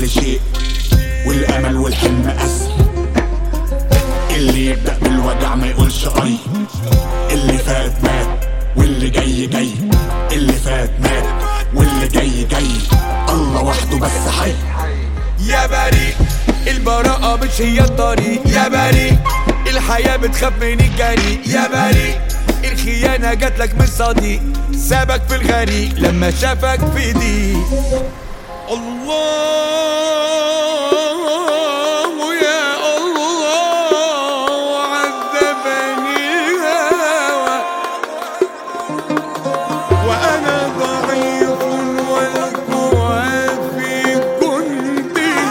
كل شيء، والامل والحلم اسهل. اللي يبدأ بالوجع ما يقولش اي. اللي فات مات واللي جاي جاي، اللي فات مات واللي جاي جاي، الله وحده بس حي. يا بريء البراءة مش هي الطريق، يا بريء الحياة بتخاف من الجريء، يا بريء الخيانة جاتلك من صديق سابك في الغريق لما شافك في ضيق. الله يا الله عذبني الهوى وأنا ضعيف والقوى في جندي،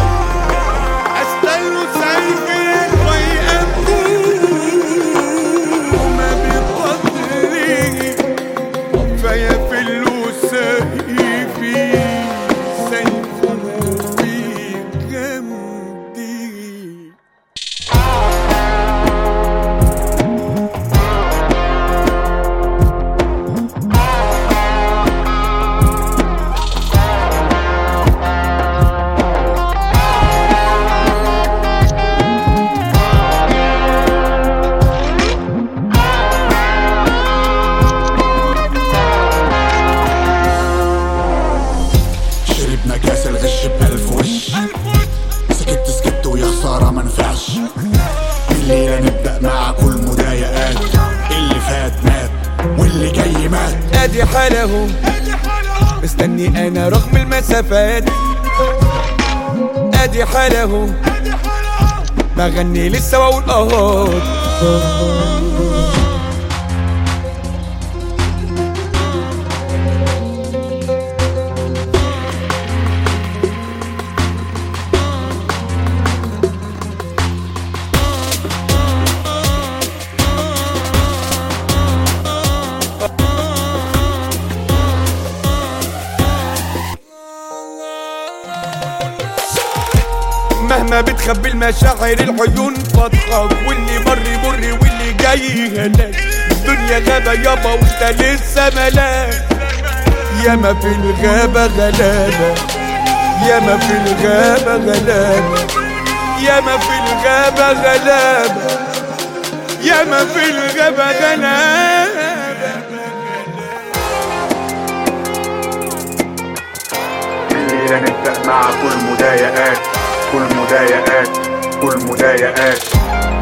أستل سيفي ويأكون بقدره، فيفل سيفي سيفه في جمدي. شربنا كاس الغش بألف وش، سكت ويا خسارة منفعش. الليلة نبدأ مع كل مضايقات، اللي فات مات واللي جاي مات. ادي حاله مستني انا رغم المسافات، ادي حاله بغني لسه واقول اهات. مهما بتخبي المشاعر العيون بتضحك، واللي مر يمر واللي جاي هلاك. الدنيا غابة يابا وانت لسه ملاك، ياما في الغابة غلابة، ياما في الغابة غلابة، ياما في الغابة غلابة، ياما في الغابة غلابة. الليلة نبدأ مع كل مضايقات، كل مضايقات، كل مضايقات.